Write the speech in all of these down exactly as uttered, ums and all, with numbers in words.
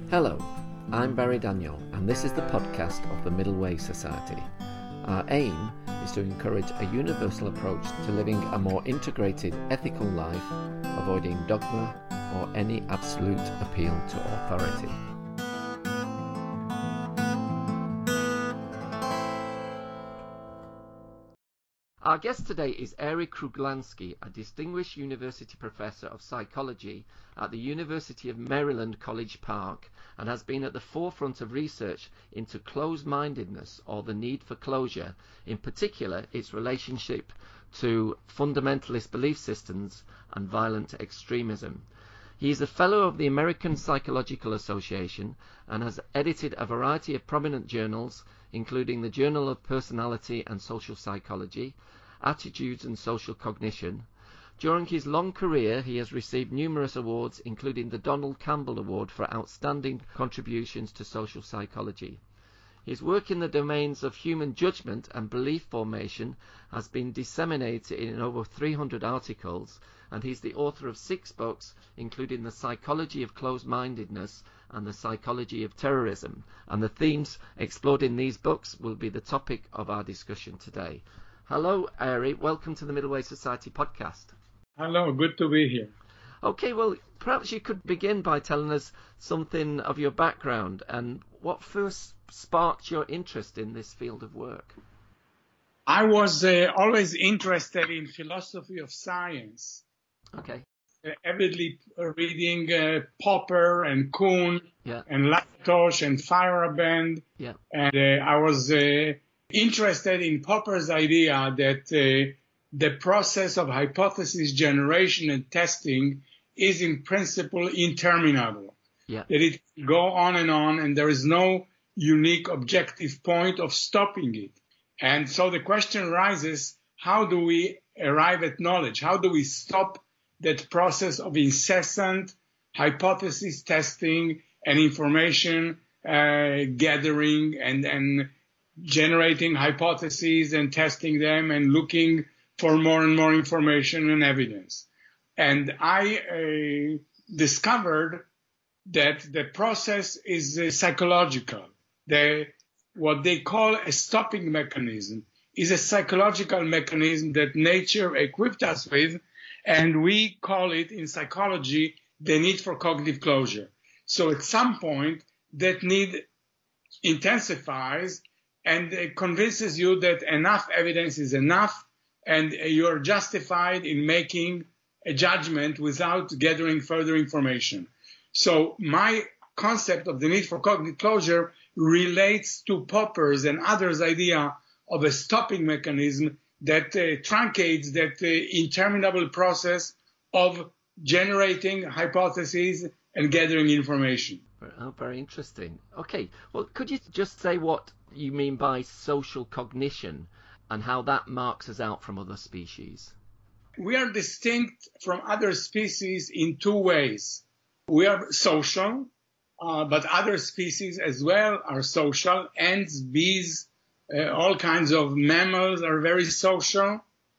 Hello, I'm Barry Daniel, and this is the podcast of the Middle Way Society. Our aim is to encourage a universal approach to living a more integrated, ethical life, avoiding dogma or any absolute appeal to authority. Our guest today is Eric Kruglanski, a distinguished university professor of psychology at the University of Maryland, College Park, and has been at the forefront of research into closed-mindedness, or the need for closure, in particular its relationship to fundamentalist belief systems and violent extremism. He is a fellow of the American Psychological Association and has edited a variety of prominent journals, including the Journal of Personality and Social Psychology, Attitudes and Social Cognition. During his long career, he has received numerous awards, including the Donald Campbell Award for Outstanding Contributions to Social Psychology. His work in the domains of human judgment and belief formation has been disseminated in over three hundred articles, and he's the author of six books, including The Psychology of Closed-Mindedness and The Psychology of Terrorism, and the themes explored in these books will be the topic of our discussion today. Hello, Ari. Welcome to the Middle Way Society podcast. Hello, good to be here. Okay, well, perhaps you could begin by telling us something of your background and what first sparked your interest in this field of work. I was uh, always interested in philosophy of science. Okay. Uh, avidly reading uh, Popper and Kuhn yeah. and Latosh and Feyerabend. Yeah. And uh, I was uh, interested in Popper's idea that uh, the process of hypothesis generation and testing is in principle interminable. Yeah. That it can go on and on, and there is no unique objective point of stopping it. And so the question arises, how do we arrive at knowledge? How do we stop that process of incessant hypothesis testing and information uh, gathering and, and generating hypotheses and testing them and looking for more and more information and evidence? And I uh, discovered that the process is uh, psychological. The, what they call a stopping mechanism is a psychological mechanism that nature equipped us with, and we call it in psychology the need for cognitive closure. So at some point, that need intensifies and it convinces you that enough evidence is enough, and you're justified in making a judgment without gathering further information. So my concept of the need for cognitive closure relates to Popper's and others' idea of a stopping mechanism that uh, truncates that uh, interminable process of generating hypotheses and gathering information. Oh, very interesting. Okay, well, could you just say what you mean by social cognition and how that marks us out from other species? We are distinct from other species in two ways. We are social, uh, but other species as well are social. Ants, bees, uh, all kinds of mammals are very social.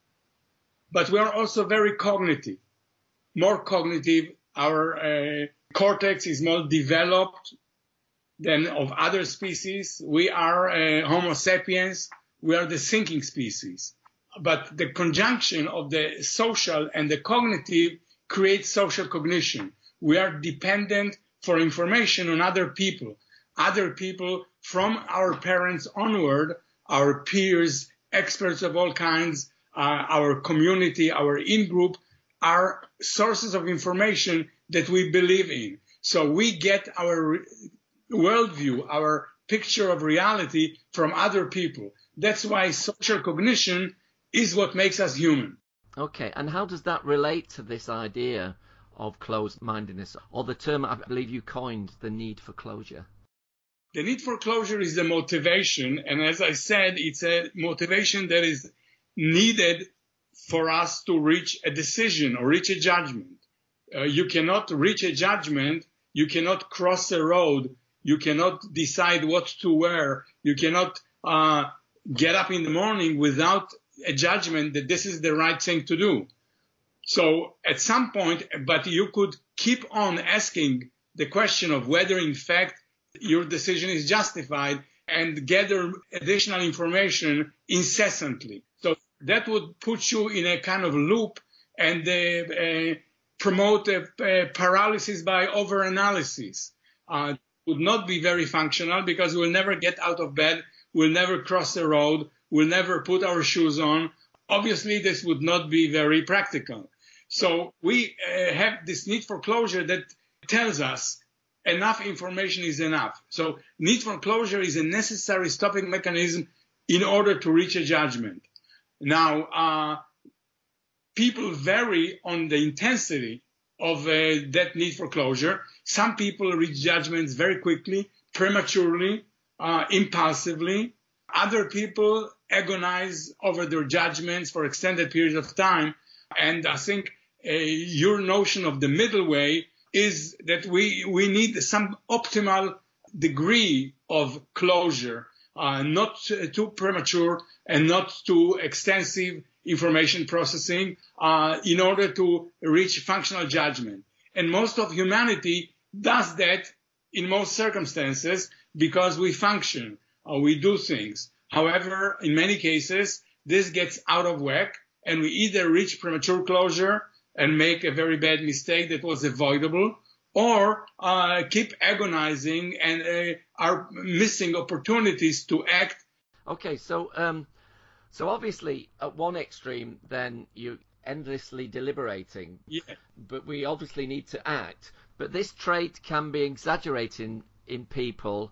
But we are also very cognitive, more cognitive. Our uh, cortex is more developed than of other species. We are uh, Homo sapiens. We are the thinking species. But the conjunction of the social and the cognitive creates social cognition. We are dependent for information on other people. Other people from our parents onward, our peers, experts of all kinds, uh, our community, our in-group, are sources of information that we believe in. So we get our worldview, our picture of reality from other people. That's why social cognition is what makes us human. Okay, and how does that relate to this idea of closed-mindedness, or the term I believe you coined, the need for closure? The need for closure is a motivation, and as I said, it's a motivation that is needed for us to reach a decision or reach a judgment. Uh, you cannot reach a judgment, you cannot cross a road, you cannot decide what to wear, you cannot uh, get up in the morning without a judgment that this is the right thing to do. So at some point, but you could keep on asking the question of whether in fact your decision is justified and gather additional information incessantly. So that would put you in a kind of loop and uh, uh, promote a, a paralysis by overanalysis. Uh, would not be very functional because we'll never get out of bed, we'll never cross the road, we'll never put our shoes on. Obviously, this would not be very practical. So we uh, have this need for closure that tells us enough information is enough. So need for closure is a necessary stopping mechanism in order to reach a judgment. Now, uh, people vary on the intensity of uh, that need for closure. Some people reach judgments very quickly, prematurely, uh, impulsively. Other people agonize over their judgments for extended periods of time. And I think uh, your notion of the middle way is that we, we need some optimal degree of closure, uh, not too premature and not too extensive information processing, uh, in order to reach functional judgment. And most of humanity does that in most circumstances because we function, uh, we do things. However, in many cases, this gets out of whack and we either reach premature closure and make a very bad mistake that was avoidable, or uh, keep agonizing and uh, are missing opportunities to act. Okay, so um, so obviously at one extreme, then you're endlessly deliberating, Yeah. but we obviously need to act. But this trait can be exaggerated in people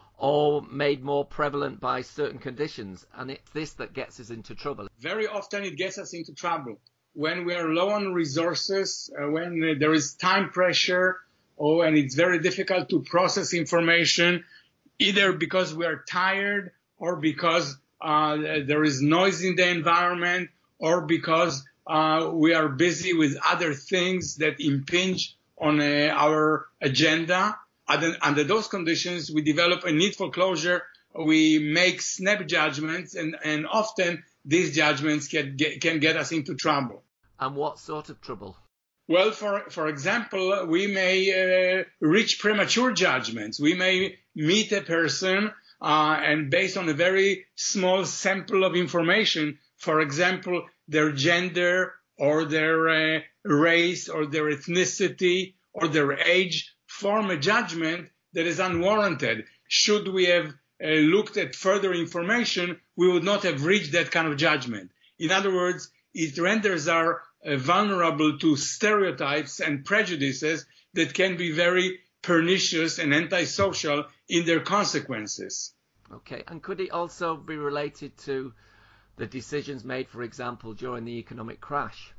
or made more prevalent by certain conditions, and it's this that gets us into trouble. Very often it gets us into trouble. When we are low on resources, uh, when uh, there is time pressure, oh, and it's very difficult to process information, either because we are tired or because uh, there is noise in the environment or because uh, we are busy with other things that impinge on uh, our agenda. Under, under those conditions, we develop a need for closure. We make snap judgments, and, and often these judgments can get, can get us into trouble. And what sort of trouble? Well, for, for example, we may uh, reach premature judgments. We may meet a person uh, and based on a very small sample of information, for example, their gender or their uh, race or their ethnicity or their age, form a judgment that is unwarranted. Should we have uh, looked at further information, we would not have reached that kind of judgment. In other words, it renders our uh, vulnerable to stereotypes and prejudices that can be very pernicious and antisocial in their consequences. Okay, and could it also be related to the decisions made, for example, during the economic crash?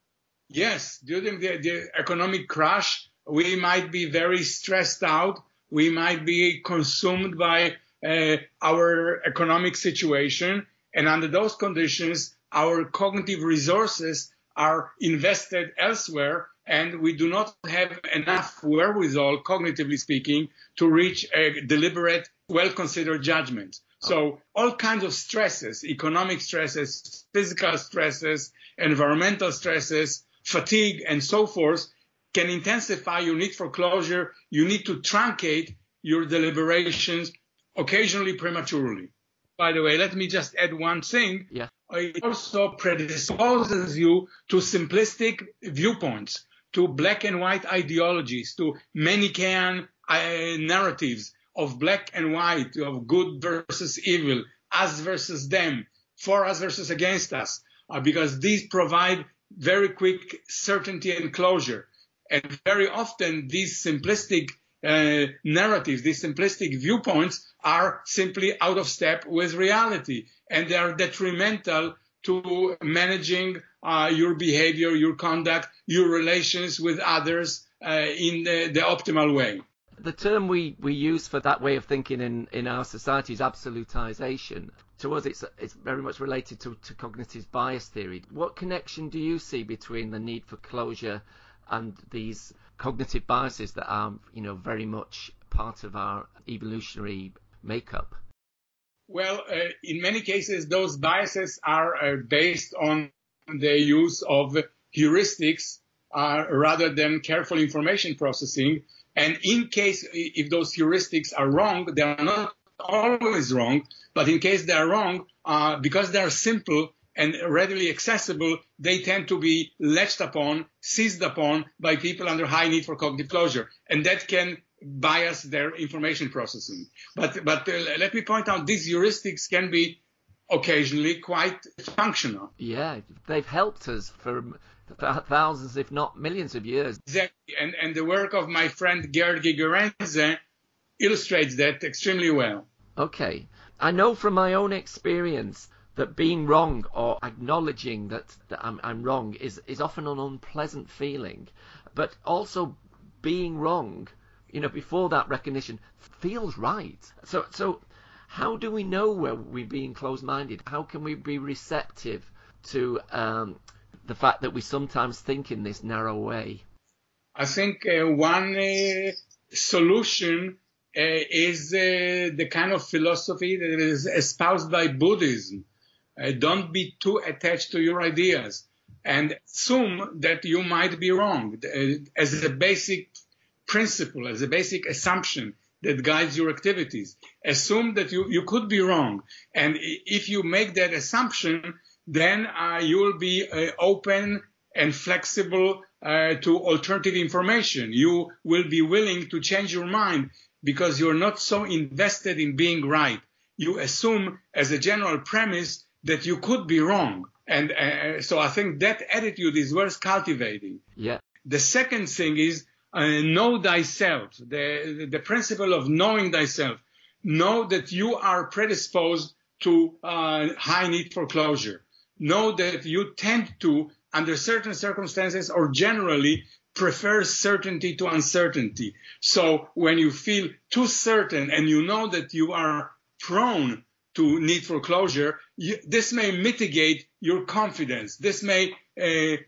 Yes, during the, the economic crash, we might be very stressed out. We might be consumed by uh, our economic situation. And under those conditions, our cognitive resources are invested elsewhere, and we do not have enough wherewithal, cognitively speaking, to reach a deliberate, well-considered judgment. So all kinds of stresses, economic stresses, physical stresses, environmental stresses, fatigue, and so forth, can intensify your need for closure. You need to truncate your deliberations, occasionally prematurely. By the way, let me just add one thing. Yeah. It also predisposes you to simplistic viewpoints, to black and white ideologies, to Manichaean uh, narratives of black and white, of good versus evil, us versus them, for us versus against us, uh, because these provide very quick certainty and closure. And very often these simplistic uh, narratives, these simplistic viewpoints are simply out of step with reality, and they are detrimental to managing uh, your behavior, your conduct, your relations with others uh, in the, the optimal way. The term we, we use for that way of thinking in, in our society is absolutization. To us, it's it's very much related to, to cognitive bias theory. What connection do you see between the need for closure and these cognitive biases that are, you know, very much part of our evolutionary makeup? Well, uh, in many cases, those biases are uh, based on the use of heuristics uh, rather than careful information processing. And in case, if those heuristics are wrong, they are not always wrong, but in case they are wrong, uh, because they are simple and readily accessible, they tend to be latched upon, seized upon by people under high need for cognitive closure. And that can bias their information processing. But, but uh, let me point out, these heuristics can be occasionally quite functional. Yeah, they've helped us for thousands, if not millions of years. Exactly. And, and the work of my friend Gerd Gigerenze illustrates that extremely well. Okay. I know from my own experience that being wrong or acknowledging that, that I'm, I'm wrong is, is often an unpleasant feeling. But also being wrong, you know, before that recognition feels right. So, so how do we know where we're being closed-minded? How can we be receptive to um, the fact that we sometimes think in this narrow way? I think uh, one uh, solution uh, is uh, the kind of philosophy that is espoused by Buddhism. Uh, don't be too attached to your ideas and assume that you might be wrong uh, as a basic principle, as a basic assumption that guides your activities. Assume that you, you could be wrong. And if you make that assumption, then uh, you will be uh, open and flexible uh, to alternative information. You will be willing to change your mind because you're not so invested in being right. You assume as a general premise that you could be wrong. And uh, so I think that attitude is worth cultivating. Yeah. The second thing is uh, know thyself, the, the principle of knowing thyself. Know that you are predisposed to uh, high need for closure. Know that you tend to, under certain circumstances or generally, prefer certainty to uncertainty. So when you feel too certain and you know that you are prone to need for closure, you, this may mitigate your confidence. This may uh,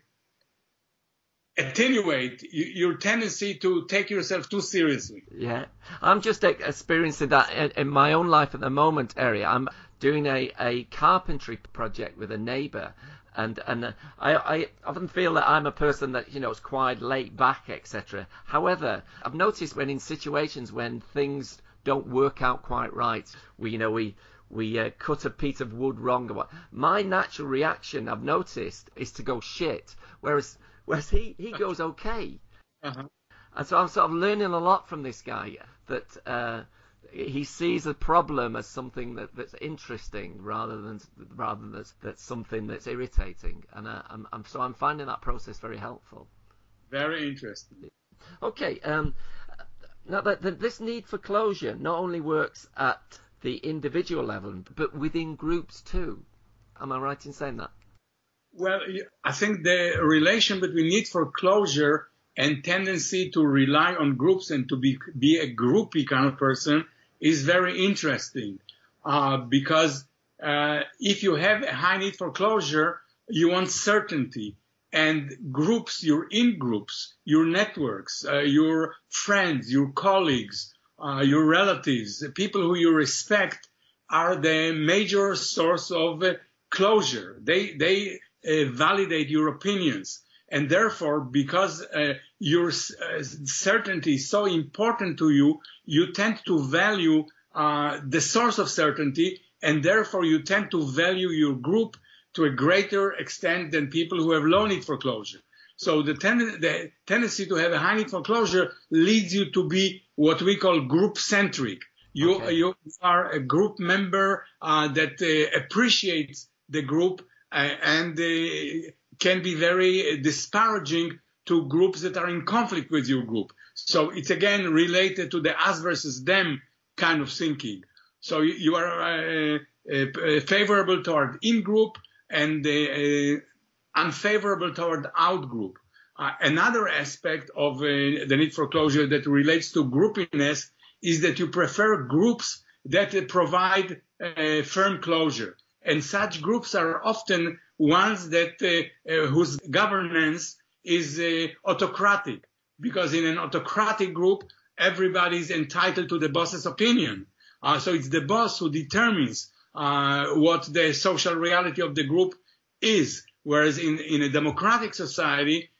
attenuate your tendency to take yourself too seriously. Yeah, I'm just experiencing that in, in my own life at the moment, Ari. I'm doing a, a carpentry project with a neighbour, and and I, I often feel that I'm a person that, you know, is quite laid back, et cetera. However, I've noticed when in situations when things don't work out quite right, we, you know, we we uh, cut a piece of wood wrong or what, my natural reaction, I've noticed, is to go shit, whereas whereas he, he goes okay. Uh-huh. And so I'm sort of learning a lot from this guy, that uh, he sees a problem as something that, that's interesting rather than rather than that's, that's something that's irritating. And uh, I'm, I'm so I'm finding that process very helpful. Very interesting. Okay. Um, now that this need for closure not only works at the individual level, but within groups too. Am I right in saying that? Well, I think the relation between need for closure and tendency to rely on groups and to be be a groupie kind of person is very interesting. Uh, because uh, if you have a high need for closure, you want certainty. And groups, your in-groups, your networks, uh, your friends, your colleagues, uh, your relatives, the people who you respect are the major source of uh, closure. They, they uh, validate your opinions. And therefore, because uh, your uh, certainty is so important to you, you tend to value uh, the source of certainty, and therefore you tend to value your group to a greater extent than people who have low need for closure. So the, ten- the tendency to have a high need for closure leads you to be what we call group-centric. You, okay. you are a group member uh, that uh, appreciates the group uh, and uh, can be very disparaging to groups that are in conflict with your group. So it's again related to the us versus them kind of thinking. So you are uh, uh, favorable toward in-group and uh, unfavorable toward out-group. Uh, another aspect of uh, the need for closure that relates to groupiness is that you prefer groups that uh, provide uh, firm closure. And such groups are often ones that uh, uh, whose governance is uh, autocratic, because in an autocratic group, everybody is entitled to the boss's opinion. Uh, so it's the boss who determines uh, what the social reality of the group is. Whereas in, in a democratic society,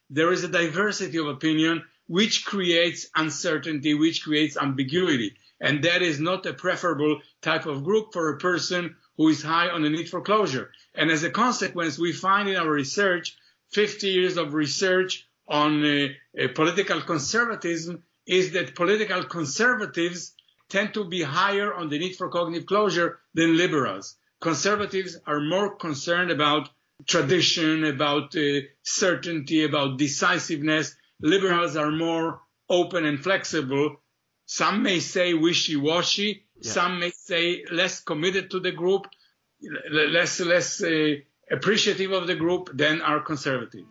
there is a diversity of opinion which creates uncertainty, which creates ambiguity. And that is not a preferable type of group for a person who is high on the need for closure. And as a consequence, we find in our research, fifty years of research on uh, uh, political conservatism, is that political conservatives tend to be higher on the need for cognitive closure than liberals. Conservatives are more concerned about tradition, about uh, certainty, about decisiveness. Liberals are more open and flexible. Some may say wishy-washy. Yeah. Some may say less committed to the group, less less uh, appreciative of the group than are conservative.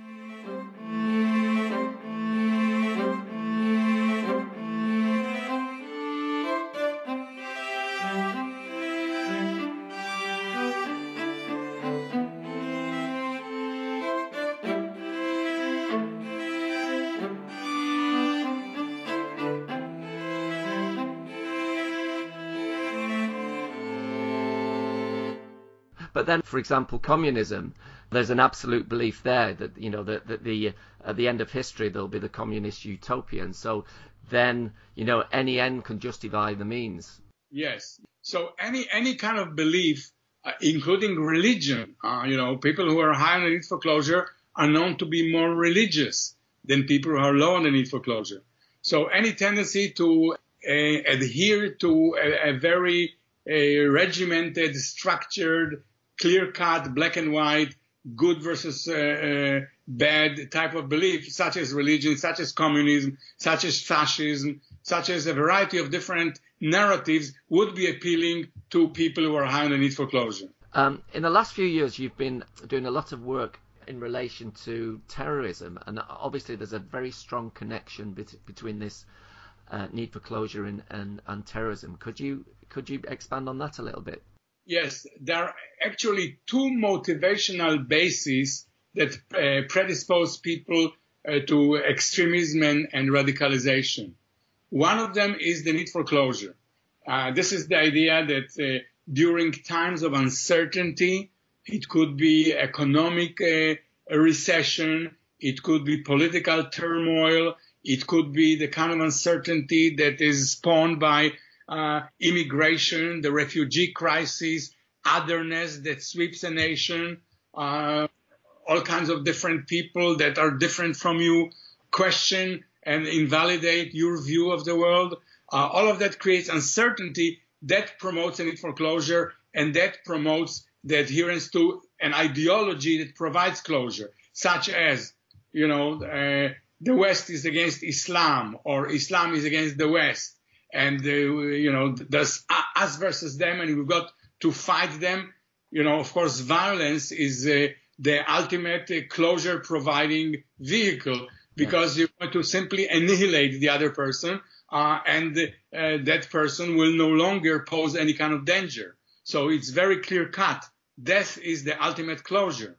But then, for example, communism, there's an absolute belief there that, you know, that, that the at the end of history there'll be the communist utopia. And so then, you know, any end can justify the means. Yes. So any any kind of belief, uh, including religion, uh, you know, people who are high on the need for closure are known to be more religious than people who are low on the need for closure. So any tendency to uh, adhere to a, a very uh, regimented, structured, clear-cut, black and white, good versus uh, uh, bad type of belief, such as religion, such as communism, such as fascism, such as a variety of different narratives, would be appealing to people who are high on the need for closure. Um, in the last few years, you've been doing a lot of work in relation to terrorism, and obviously there's a very strong connection bet- between this uh, need for closure and, and, and terrorism. Could you could you expand on that a little bit? Yes, there are actually two motivational bases that uh, predispose people uh, to extremism and, and radicalization. One of them is the need for closure. Uh, this is the idea that uh, during times of uncertainty, it could be economic uh, recession, it could be political turmoil, it could be the kind of uncertainty that is spawned by Uh, immigration, the refugee crisis, otherness that sweeps a nation, uh, all kinds of different people that are different from you question and invalidate your view of the world. Uh, all of that creates uncertainty that promotes a need for closure, and that promotes the adherence to an ideology that provides closure, such as, you know, uh, the West is against Islam, or Islam is against the West. And, uh, you know, there's us versus them, and we've got to fight them. You know, of course, violence is uh, the ultimate uh, closure-providing vehicle, because you want to simply annihilate the other person, uh, and uh, that person will no longer pose any kind of danger. So it's very clear-cut. Death is the ultimate closure.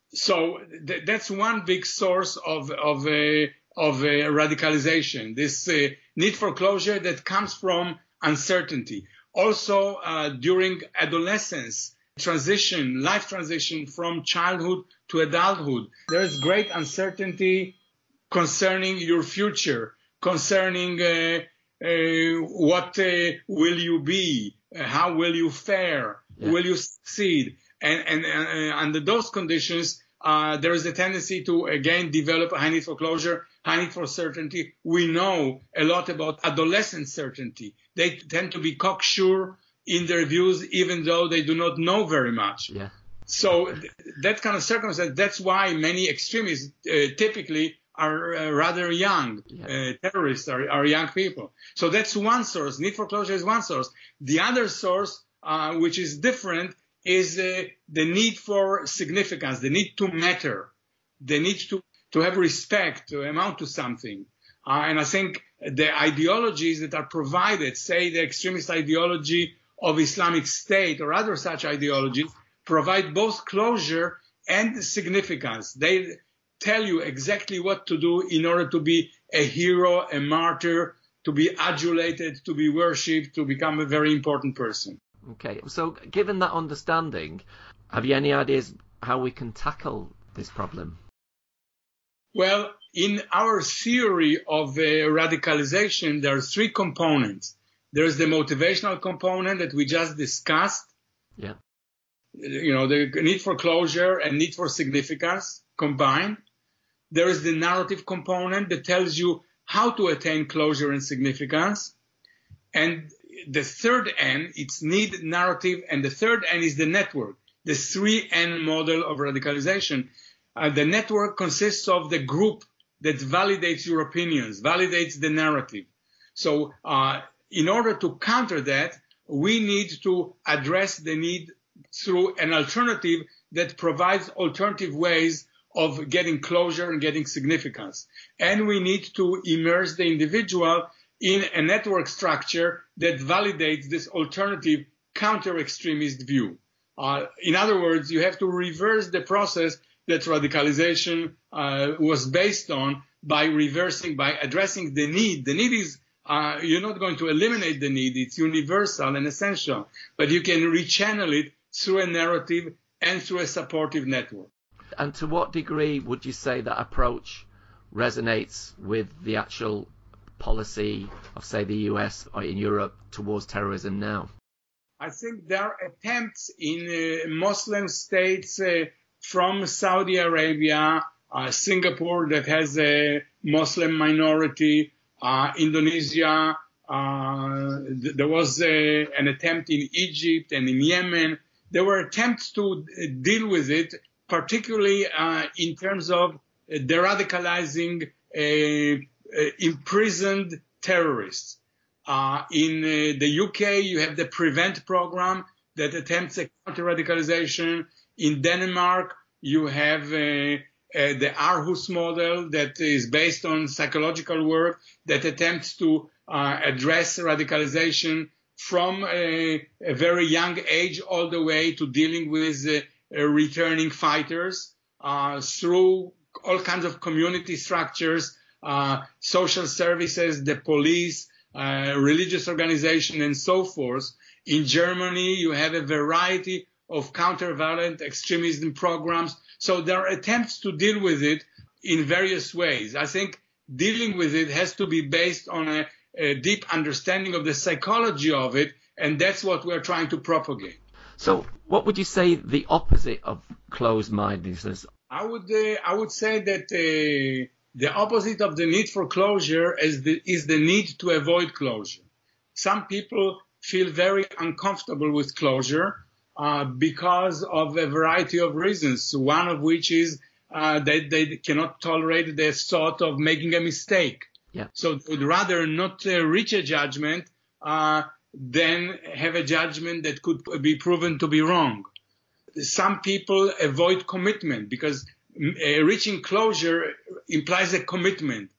So th- that's one big source of of uh, of uh, radicalization, this uh, need for closure that comes from uncertainty. Also, uh, during adolescence, transition, life transition from childhood to adulthood, there is great uncertainty concerning your future, concerning uh, uh, what uh, will you be, uh, how will you fare, yeah. will you succeed? And, and uh, under those conditions, uh, there is a tendency to, again, develop a high need for closure, high need for certainty. We know a lot about adolescent certainty. They tend to be cocksure in their views, even though they do not know very much. Yeah. So th- that kind of circumstance, that's why many extremists uh, typically are uh, rather young. Yeah. Uh, terrorists are, are young people. So that's one source. Need for closure is one source. The other source, uh, which is different, is uh, the need for significance, the need to matter, the need to, to have respect, to amount to something. Uh, and I think the ideologies that are provided, say the extremist ideology of Islamic State or other such ideologies, provide both closure and significance. They tell you exactly what to do in order to be a hero, a martyr, to be adulated, to be worshipped, to become a very important person. Okay, so given that understanding, have you any ideas how we can tackle this problem? Well, in our theory of uh, radicalization, there are three components. There's the motivational component that we just discussed. Yeah. You know, the need for closure and need for significance combined. There is the narrative component that tells you how to attain closure and significance. And the third N, it's need, narrative, and the third N is the network, the three N model of radicalization. Uh, the network consists of the group that validates your opinions, validates the narrative. So uh, in order to counter that, we need to address the need through an alternative that provides alternative ways of getting closure and getting significance. And we need to immerse the individual in a network structure that validates this alternative counter-extremist view. Uh, in other words, you have to reverse the process that radicalization uh, was based on by reversing, by addressing the need. The need is, uh, you're not going to eliminate the need. It's universal and essential, but you can rechannel it through a narrative and through a supportive network. And to what degree would you say that approach resonates with the actual policy of, say, the U S or in Europe towards terrorism now? I think there are attempts in uh, Muslim states uh, from Saudi Arabia, uh, Singapore that has a Muslim minority, uh, Indonesia. Uh, th- there was uh, an attempt in Egypt and in Yemen. There were attempts to uh, deal with it, particularly uh, in terms of uh, de-radicalizing uh, uh, imprisoned terrorists. Uh, in uh, the U K, you have the PREVENT program that attempts a counter-radicalization. In Denmark, you have uh, uh, the Aarhus model that is based on psychological work that attempts to uh, address radicalization from a, a very young age all the way to dealing with uh, uh, returning fighters uh, through all kinds of community structures, uh, social services, the police, uh, religious organization, and so forth. In Germany, you have a variety of counter-violent extremism programs. So there are attempts to deal with it in various ways. I think dealing with it has to be based on a, a deep understanding of the psychology of it, and that's what we're trying to propagate. So what would you say the opposite of closed-mindedness? I would uh, I would say that uh, the opposite of the need for closure is the, is the need to avoid closure. Some people feel very uncomfortable with closure uh, because of a variety of reasons, one of which is uh, that they cannot tolerate the thought of making a mistake. Yeah. So they would rather not uh, reach a judgment uh, than have a judgment that could be proven to be wrong. Some people avoid commitment because uh, reaching closure implies a commitment,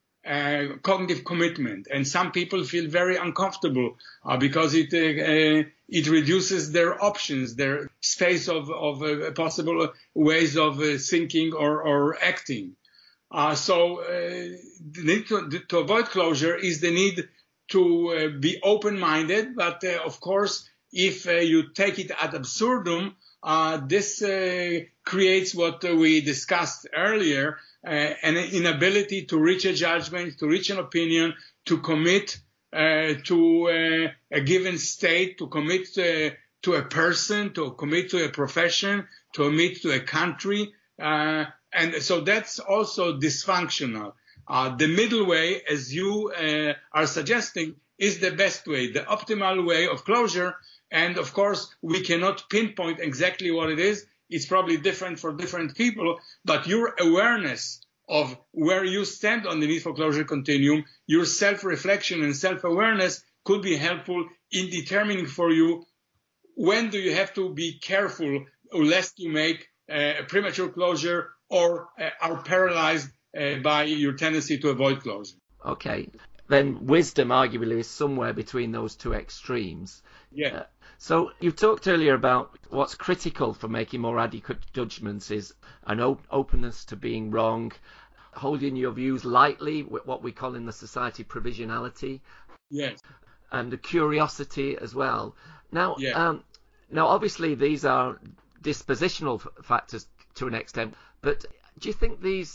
uh, cognitive commitment. And some people feel very uncomfortable uh, because it uh, uh, it reduces their options, their space of, of uh, possible ways of uh, thinking or, or acting. Uh, so uh, the need to, to avoid closure is the need to uh, be open-minded. But uh, of course, if uh, you take it ad absurdum, uh, this uh, creates what uh, we discussed earlier, uh, an inability to reach a judgment, to reach an opinion, to commit uh, to uh, a given state, to commit uh, to a person, to commit to a profession, to commit to a country. Uh, and so that's also dysfunctional. Uh, the middle way, as you uh, are suggesting, is the best way, the optimal way of closure. And of course, we cannot pinpoint exactly what it is. It's probably different for different people, but your awareness of where you stand on the need for closure continuum, your self-reflection and self-awareness could be helpful in determining for you when do you have to be careful lest you make uh, a premature closure or uh, are paralyzed uh, by your tendency to avoid closure. Okay. Then wisdom arguably is somewhere between those two extremes. Yeah. Uh, so you talked earlier about what's critical for making more adequate judgments is an op- openness to being wrong, holding your views lightly, what we call in the society provisionality. Yes. And the curiosity as well. Now, yeah. um, now obviously these are dispositional f- factors to an extent, but do you think these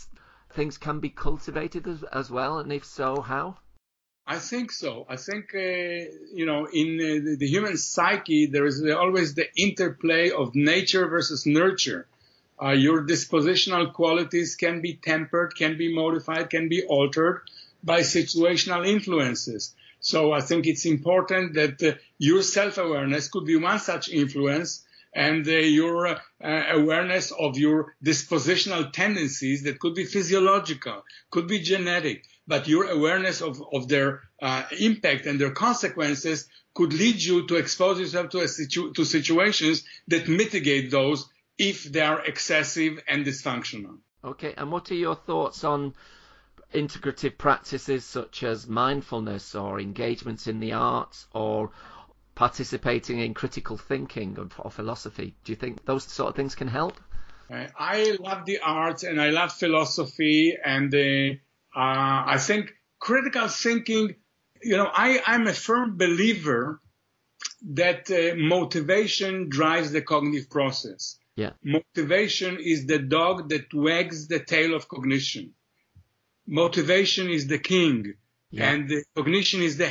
things can be cultivated as, as well, and if so, how? I think so. I think, uh, you know, in uh, the, the human psyche, there is always the interplay of nature versus nurture. Uh, your dispositional qualities can be tempered, can be modified, can be altered by situational influences. So I think it's important that uh, your self-awareness could be one such influence, and uh, your uh, awareness of your dispositional tendencies that could be physiological, could be genetic, but your awareness of, of their uh, impact and their consequences could lead you to expose yourself to, a situ- to situations that mitigate those if they are excessive and dysfunctional. Okay, and what are your thoughts on integrative practices such as mindfulness or engagements in the arts or participating in critical thinking or, or philosophy? Do you think those sort of things can help? Uh, I love the arts and I love philosophy, and uh, uh, I think critical thinking, you know, I, I'm a firm believer that uh, motivation drives the cognitive process. Yeah. Motivation is the dog that wags the tail of cognition. Motivation is the king. Yeah. And the cognition is the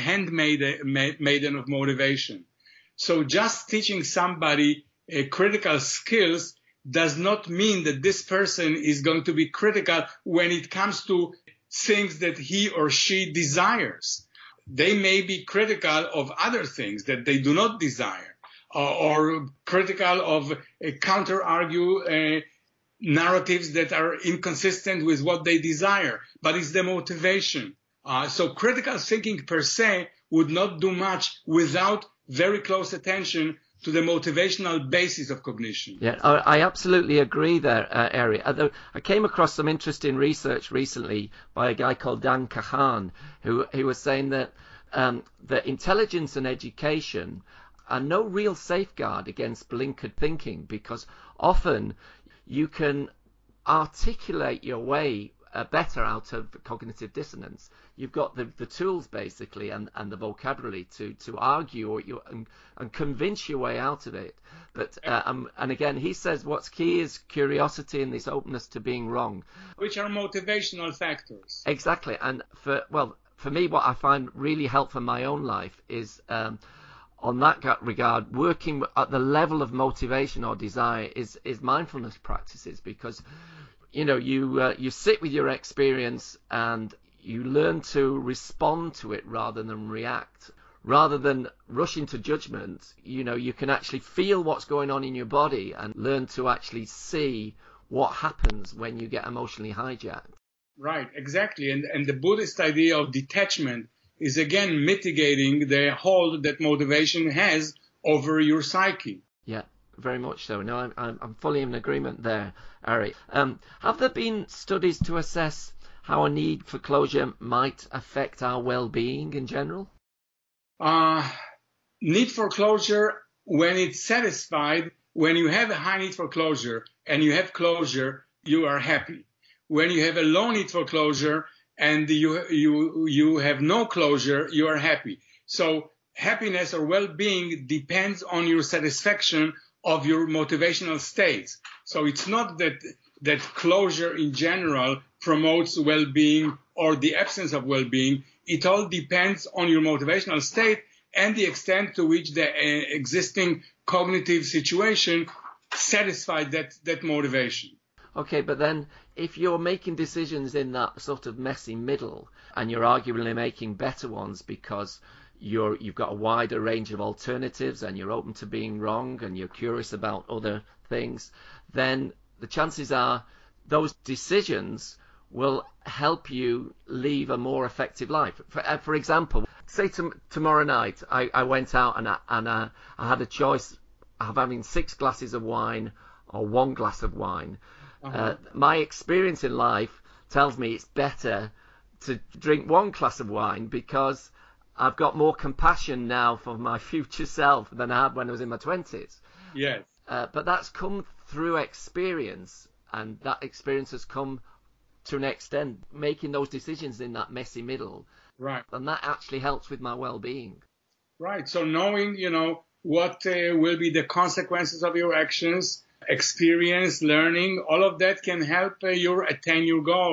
handmaiden of motivation. So just teaching somebody uh, critical skills does not mean that this person is going to be critical when it comes to things that he or she desires. They may be critical of other things that they do not desire, uh, or critical of uh, counter-argue uh, narratives that are inconsistent with what they desire. But it's the motivation. Uh, so critical thinking per se would not do much without very close attention to the motivational basis of cognition. Yeah, I absolutely agree there, uh, Ari. I came across some interesting research recently by a guy called Dan Kahan, who, who was saying that um, that intelligence and education are no real safeguard against blinkered thinking, because often you can articulate your way Uh, better out of cognitive dissonance. You've got the, the tools basically and, and the vocabulary to, to argue or you and, and convince your way out of it. But uh, um, and again, he says what's key is curiosity and this openness to being wrong, which are motivational factors. Exactly. And for well, for me, what I find really helpful in my own life is um, on that regard, working at the level of motivation or desire is is mindfulness practices, because you know, you uh, you sit with your experience and you learn to respond to it rather than react. Rather than rush into judgment, you know, you can actually feel what's going on in your body and learn to actually see what happens when you get emotionally hijacked. Right, exactly. And, and the Buddhist idea of detachment is, again, mitigating the hold that motivation has over your psyche. Yeah. Very much so. No, I'm, I'm, I'm fully in agreement there, Ari. Um, have there been studies to assess how a need for closure might affect our well-being in general? Uh, need for closure, when it's satisfied, when you have a high need for closure and you have closure, you are happy. When you have a low need for closure and you you you have no closure, you are happy. So happiness or well-being depends on your satisfaction of your motivational states. So it's not that that closure in general promotes well-being or the absence of well-being. It all depends on your motivational state and the extent to which the uh, existing cognitive situation satisfied that, that motivation. Okay, but then if you're making decisions in that sort of messy middle and you're arguably making better ones because You're, you've got a wider range of alternatives and you're open to being wrong and you're curious about other things, then the chances are those decisions will help you live a more effective life. For, uh, for example, say to, tomorrow night I, I went out and, I, and I, I had a choice of having six glasses of wine or one glass of wine. Uh-huh. Uh, my experience in life tells me it's better to drink one glass of wine because I've got more compassion now for my future self than I had when I was in my twenties. Yes. Uh, but that's come through experience, and that experience has come to an extent making those decisions in that messy middle. Right. And that actually helps with my well-being. Right. So knowing, you know, what uh, will be the consequences of your actions, experience, learning, all of that can help uh, you attain your goal.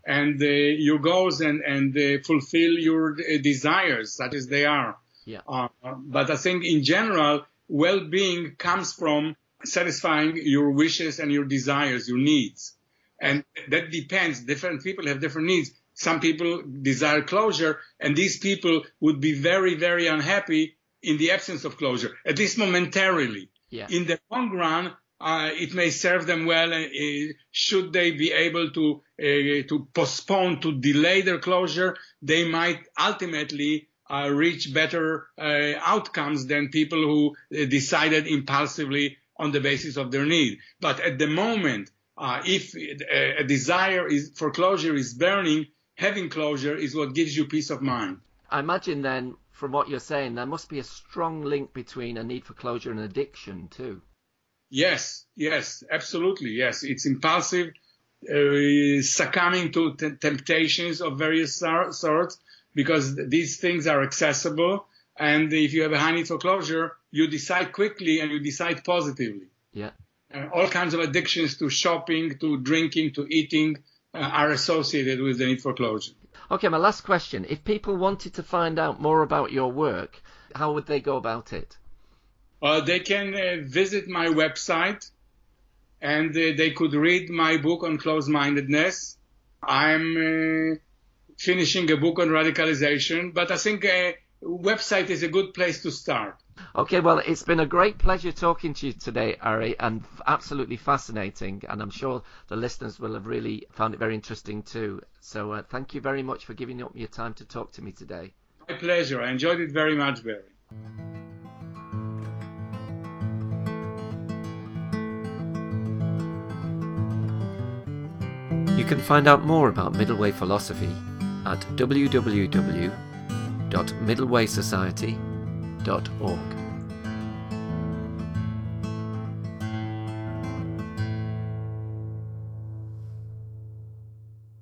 and uh, your goals and, and uh, fulfill your uh, desires, such as they are. Yeah. Uh, but I think in general, well-being comes from satisfying your wishes and your desires, your needs. And that depends. Different people have different needs. Some people desire closure, and these people would be very, very unhappy in the absence of closure, at least momentarily. Yeah. In the long run, uh, it may serve them well. Uh, should they be able to uh, to postpone, to delay their closure, they might ultimately uh, reach better uh, outcomes than people who uh, decided impulsively on the basis of their need. But at the moment, uh, if a, a desire is for closure is burning, having closure is what gives you peace of mind. I imagine then, from what you're saying, there must be a strong link between a need for closure and addiction too. Yes, yes, absolutely, yes. It's impulsive, uh, succumbing to t- temptations of various sor- sorts, because these things are accessible. And if you have a high need for closure, you decide quickly and you decide positively. Yeah. Uh, all kinds of addictions to shopping, to drinking, to eating uh, are associated with the need for closure. Okay, my last question. If people wanted to find out more about your work, how would they go about it? Uh, they can uh, visit my website, and uh, they could read my book on closed-mindedness. I'm uh, finishing a book on radicalization, but I think a website is a good place to start. Okay, well, it's been a great pleasure talking to you today, Ari, and absolutely fascinating, and I'm sure the listeners will have really found it very interesting too. So uh, thank you very much for giving up your time to talk to me today. My pleasure. I enjoyed it very much, Barry. You can find out more about Middle Way philosophy at w w w dot middle way society dot org.